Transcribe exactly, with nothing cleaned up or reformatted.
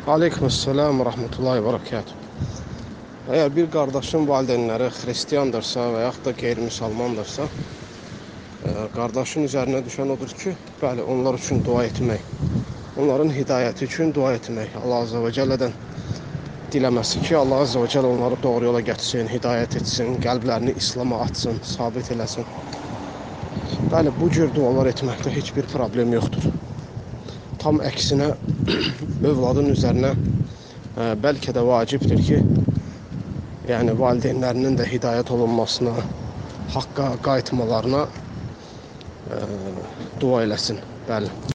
Aleykümselam və rəhmətullahi və bərəkatuhu. Əgər bir qardaşın valideynləri xristiyandırsa və yaxud da qeyri-müsəlmandırsa, qardaşın üzərinə düşən odur ki, bəli, onlar üçün dua etmək, onların hidayəti üçün dua etmək, Allah Azze və Cəllədən diləməsi ki, Allah Azze və Cəllə onları doğru yola gətirsin, hidayət etsin, qəlblərini İslama açsın, sabit eləsin. Bəli, bu cür dualar etməkdə heç bir problem yoxdur. Tam əksinə övladın üzərinə ə, bəlkə də vacibdir ki, yəni valideynlərinin də hidayət olunmasına, haqqa qayıtmalarına ə, dua eləsin. Bəli.